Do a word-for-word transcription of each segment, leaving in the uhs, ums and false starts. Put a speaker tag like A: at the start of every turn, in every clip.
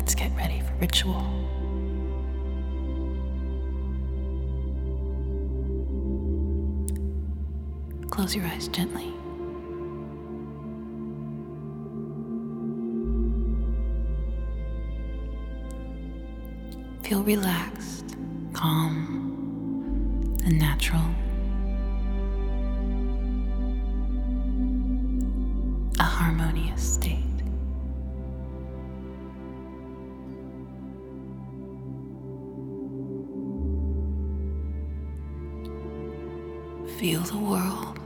A: let's get ready for ritual. Close your eyes gently. Feel relaxed, calm, and natural. A harmonious state. Feel the world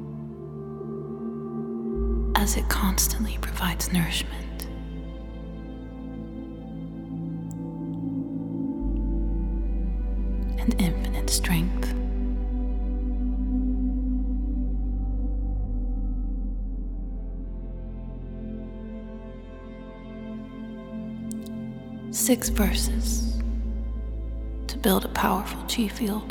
A: as it constantly provides nourishment. And infinite strength. Six verses to build a powerful chi field.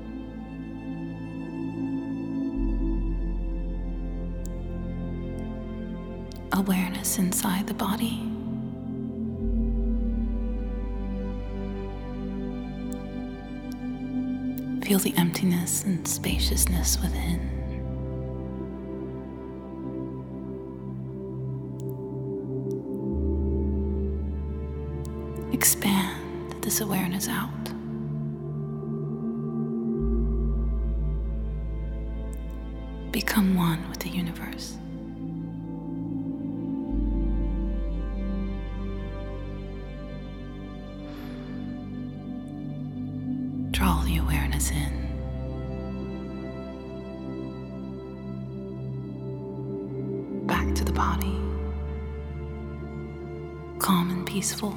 A: Awareness inside the body. Feel the emptiness and spaciousness within. Expand this awareness out. Become one with the universe. Draw the awareness in. Back to the body. Calm and peaceful.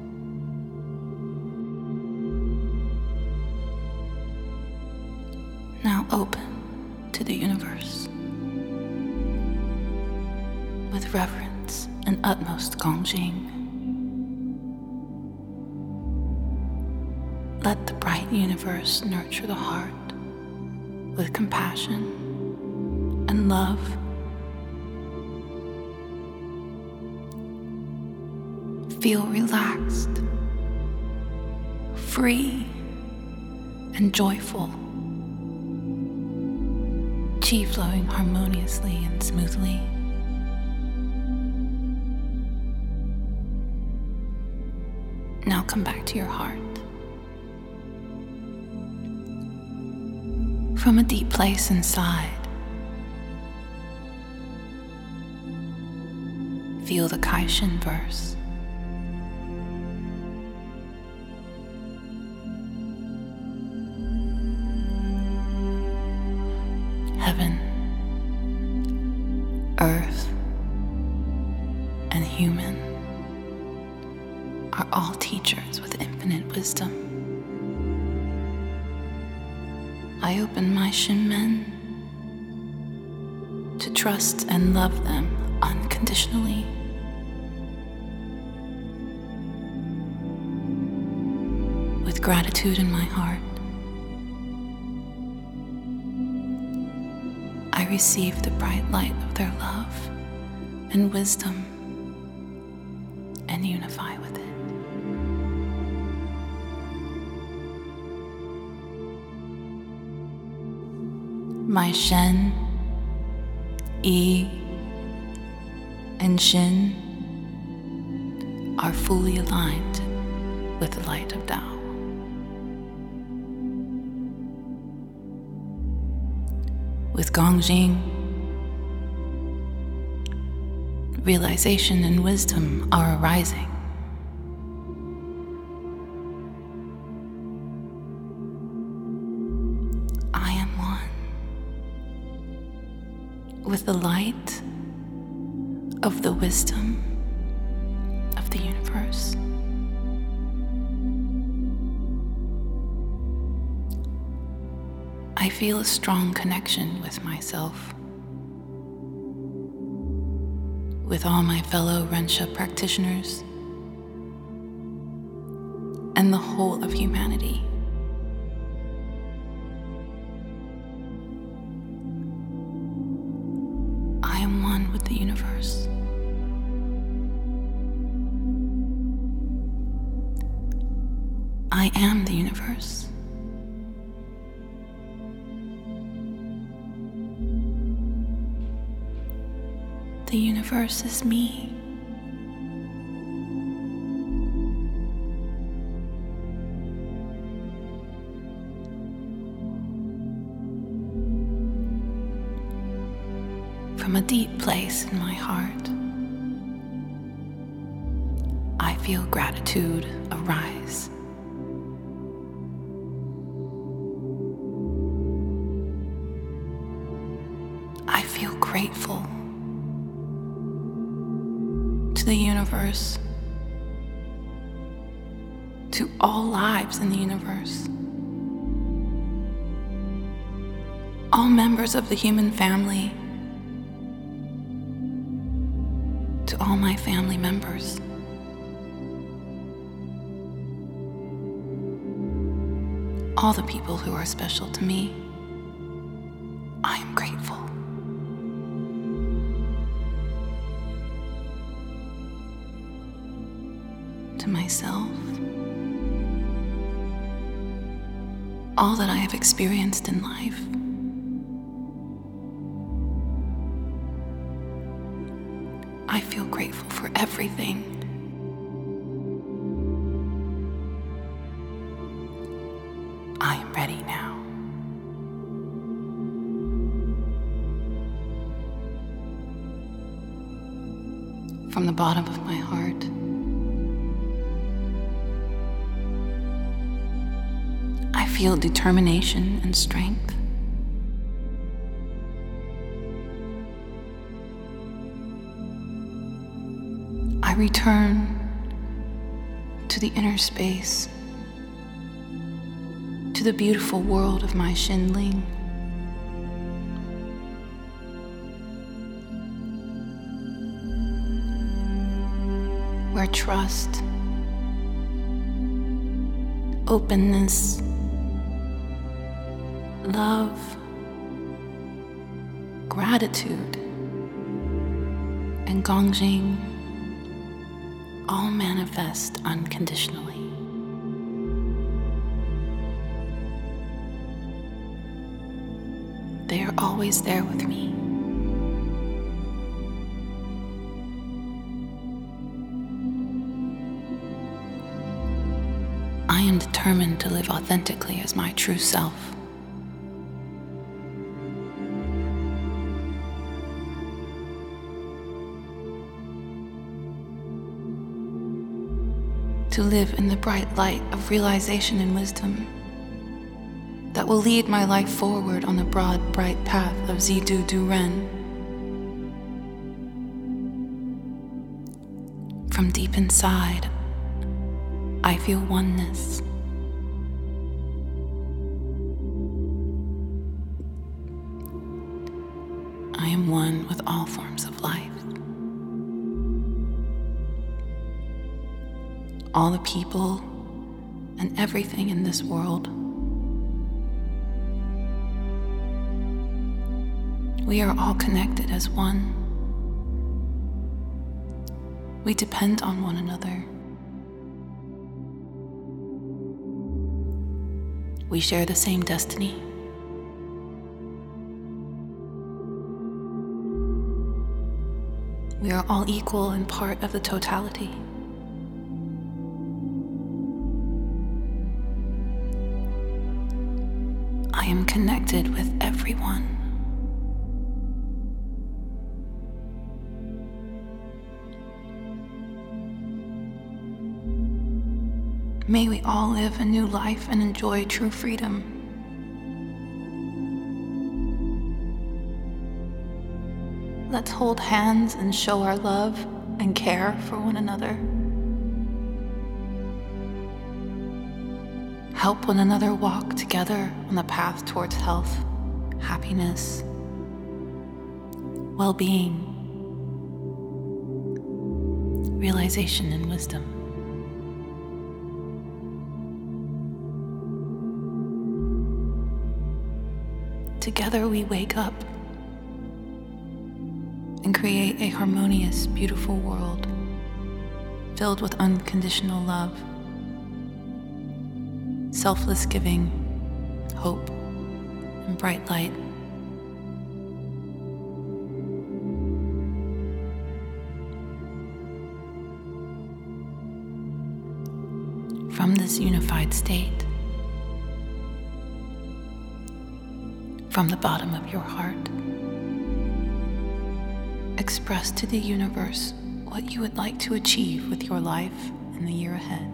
A: Now open to the universe. With reverence and utmost Gongjing. Let the bright universe nurture the heart with compassion and love. Feel relaxed, free, and joyful. Chi flowing harmoniously and smoothly. Now come back to your heart. From a deep place inside, feel the Kaishin verse. Heaven, earth, and human are all teachers with infinite wisdom. I open my Shinmen to trust and love them unconditionally. With gratitude in my heart, I receive the bright light of their love and wisdom and unify with it. My Shen, Yi, and Shin are fully aligned with the light of Tao. With Gongjing, realization and wisdom are arising. I am one with the light of the wisdom of the universe. I feel a strong connection with myself, with all my fellow Rensha practitioners, and the whole of humanity. I am one with the universe. I am the universe. The universe is me. From a deep place in my heart, I feel gratitude arise. I feel grateful to the universe, to all lives in the universe, all members of the human family, to all my family members. All the people who are special to me, I am grateful. To myself, all that I have experienced in life, I feel grateful for everything. I am ready now. From the bottom of my heart, I feel determination and strength. I return to the inner space, to the beautiful world of my Xinling. Where trust, openness, love, gratitude, and Gongjing all manifest unconditionally. They are always there with me. I am determined to live authentically as my true self. To live in the bright light of realization and wisdom that will lead my life forward on the broad, bright path of Zidu Du Ren. From deep inside, I feel oneness. I am one with all forms of life. All the people and everything in this world. We are all connected as one. We depend on one another. We share the same destiny. We are all equal and part of the totality. I am connected with everyone. May we all live a new life and enjoy true freedom. Let's hold hands and show our love and care for one another. Help one another walk together on the path towards health, happiness, well-being, realization, and wisdom. Together we wake up and create a harmonious, beautiful world filled with unconditional love. selfless giving, hope, and bright light. From this unified state, from the bottom of your heart, express to the universe what you would like to achieve with your life in the year ahead.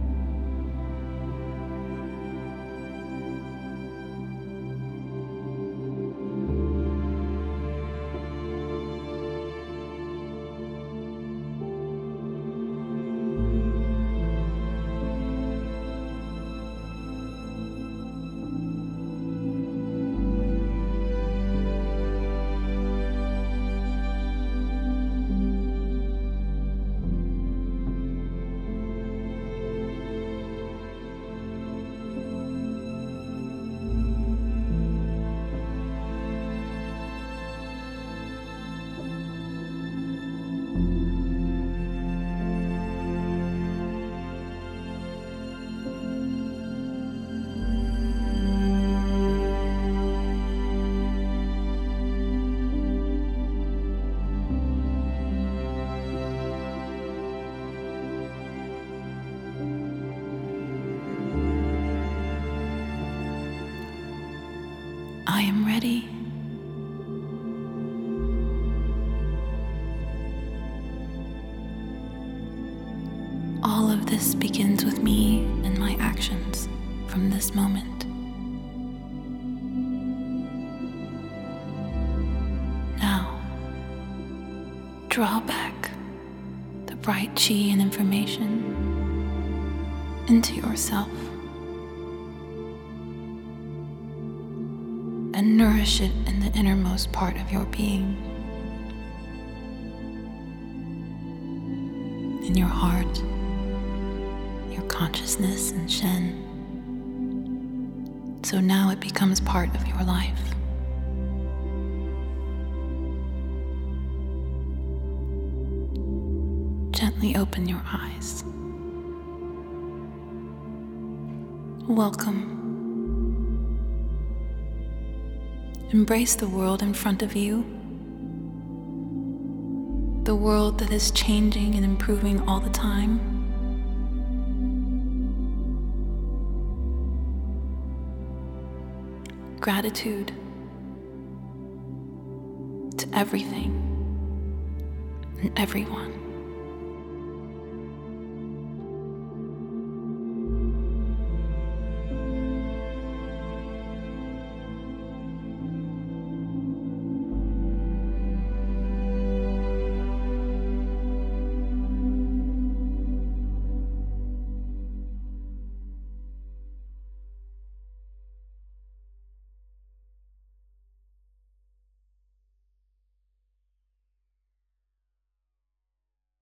A: I am ready. All of this begins with me and my actions from this moment. Now, draw back the bright chi and information into yourself and nourish it in the innermost part of your being, in your heart, your consciousness and Shen. So now it becomes part of your life. Gently open your eyes. Welcome. Embrace the world in front of you, the world that is changing and improving all the time. Gratitude to everything and everyone.